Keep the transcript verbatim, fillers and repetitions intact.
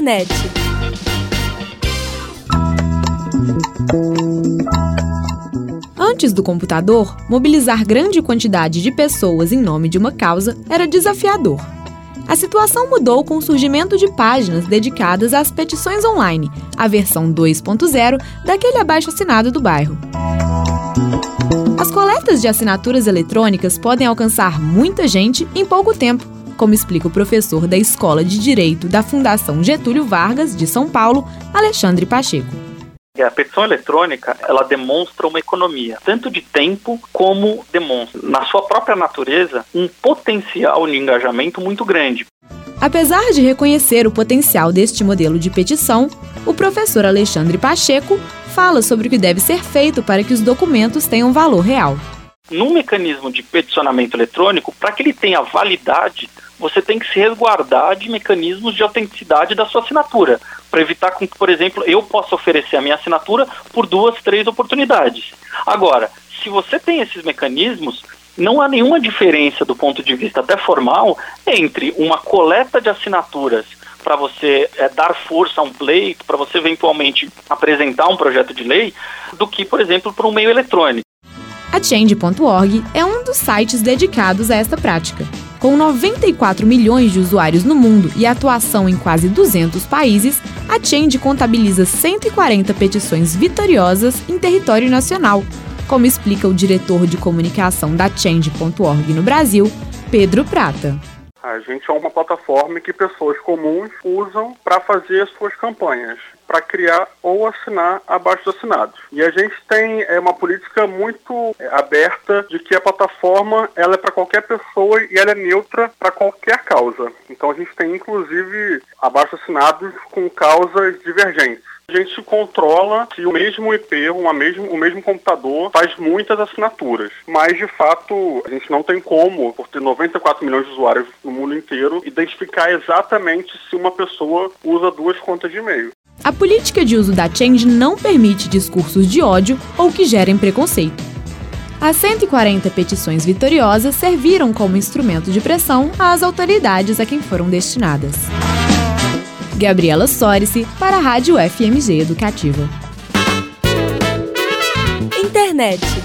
Internet. Antes do computador, mobilizar grande quantidade de pessoas em nome de uma causa era desafiador. A situação mudou com o surgimento de páginas dedicadas às petições online, a versão dois ponto zero daquele abaixo-assinado do bairro. As coletas de assinaturas eletrônicas podem alcançar muita gente em pouco tempo, como explica o professor da Escola de Direito da Fundação Getúlio Vargas, de São Paulo, Alexandre Pacheco. A petição eletrônica, ela demonstra uma economia, tanto de tempo como demonstra, na sua própria natureza, um potencial de engajamento muito grande. Apesar de reconhecer o potencial deste modelo de petição, o professor Alexandre Pacheco fala sobre o que deve ser feito para que os documentos tenham valor real. No mecanismo de peticionamento eletrônico, para que ele tenha validade, você tem que se resguardar de mecanismos de autenticidade da sua assinatura, para evitar que, por exemplo, eu possa oferecer a minha assinatura por duas, três oportunidades. Agora, se você tem esses mecanismos, não há nenhuma diferença do ponto de vista até formal entre uma coleta de assinaturas para você é, dar força a um pleito, para você eventualmente apresentar um projeto de lei, do que, por exemplo, por um meio eletrônico. A Change ponto org é um dos sites dedicados a esta prática. Com noventa e quatro milhões de usuários no mundo e atuação em quase duzentos países, a Change contabiliza cento e quarenta petições vitoriosas em território nacional, como explica o diretor de comunicação da Change ponto org no Brasil, Pedro Prata. A gente é uma plataforma que pessoas comuns usam para fazer suas campanhas, para criar ou assinar abaixo-assinados. E a gente tem é, uma política muito é, aberta de que a plataforma ela é para qualquer pessoa e ela é neutra para qualquer causa. Então a gente tem inclusive abaixo-assinados com causas divergentes. A gente controla se o mesmo I P, uma mesmo, o mesmo computador faz muitas assinaturas. Mas, de fato, a gente não tem como, por ter noventa e quatro milhões de usuários no mundo inteiro, identificar exatamente se uma pessoa usa duas contas de e-mail. A política de uso da Change não permite discursos de ódio ou que gerem preconceito. As cento e quarenta petições vitoriosas serviram como instrumento de pressão às autoridades a quem foram destinadas. Gabriela Sorici, para a Rádio F M G Educativa. Internet.